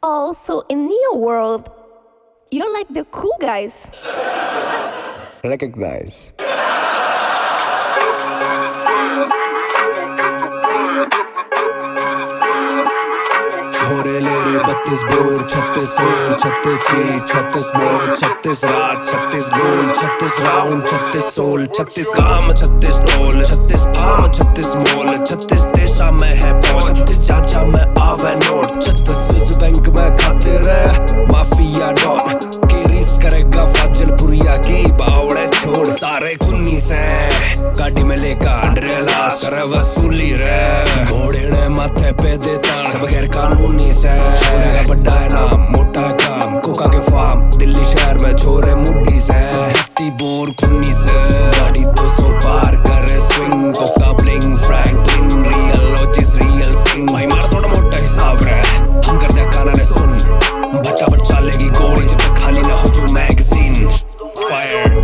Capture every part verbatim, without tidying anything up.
Oh, so in your world, you're like the cool guys. Recognize. छोरे ले रे बत्तीस बोर छत्तीस सोल छत्तीस चीज छत्तीस मोड़ छत्तीस रात छत्तीस गोल छत्तीस राउंड छत्तीस सोल छत्तीस काम छत्तीस टोल छत्तीस फार्म छत्तीस मोल छत्तीस देशा में है पौष छत्तीस चाचा में आवे नोट छत्तीस स्विस बैंक में खाते रहे माफिया डॉन केरीस करेगा फाजिलपुरिया की बावड़े छोड़ सारे खुन्नीस हैं गाड़ी में लेकर अंड्रेला करे वसूली रे घोड़े ने माथे पे देता सब गैर कानूनी से छोरे का बड़ा है नाम मोटा है काम कोका के फार्म दिल्ली शहर में छोरे मुड्डी से हत्ती बोर खुन्नी से गाड़ी दो सौ पार करे स्विंग कोका ब्लिंग फ्रैंकलिन रियल लॉजिस रियल किंग भाई मार थोड़ा मोटा हिसाब रे हम करते हैं काना ने सुन भट्टा पर चलेगी गोली जब तक खाली ना हो जो मैगजीन फायर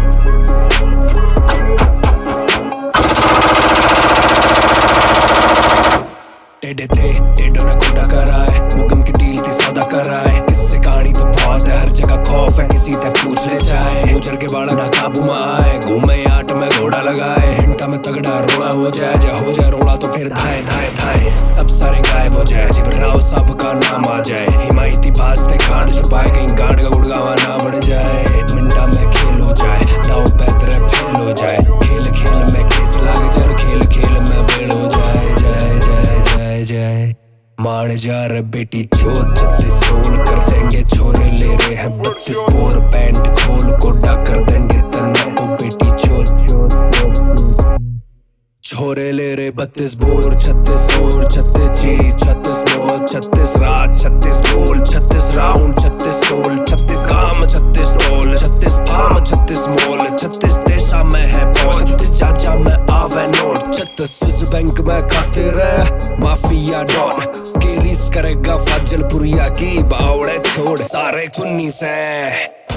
टेढ़े थे टेढ़ों ने खोटा कराए मुकम की डील थी सौदा कराए इससे कहानी तो बहुत है हर जगह खौफ है किसी तक पूछ ले जाए गुजर के बाड़ा ना काबू में आए घूमे आट में घोड़ा लगाए हिंटा में तगड़ा रोड़ा हो जाए जा हो जाए रोड़ा तो फिर धाए धाए धाए सब सारे गायब हो जाए जिब्राव सब का नाम आ जाए हिमायती भासते गांड छुपाए कहीं गांड का गुड़गावा ना बढ़ जाए मिंटा में खेल हो जाए दाव पैतरे फेल हो जाए खेल खेल में केस लाग जर खेल खेल में बेल हो जाए जाए जाए जाए जाए मार जा रे बेटी चोट छत्तीस सोल कर देंगे छोरे ले रहे हैं बत्तीस बोर पैंट खोल गोडा कर देंगे तना को बेटी चोट चोट छोरे ले रहे बत्तीस बोर छत्तीस सोल छत्तीस चीज छत्तीस मोड़ छत्तीस रात छत्तीस गोल छत्तीस राउंड छत्तीस सोल छत्तीस काम छत्तीस टोल छत्तीस फार्म छत्तीस मोल छत्तीस देशा में है पौष छत्तीस चाचा में आवे नोट छत्तीस स्विस बैंक में खाते रहे माफिया डॉन केरीस करेगा फाजिलपुरिया की बावड़े छोड़ सारे खुन्नी से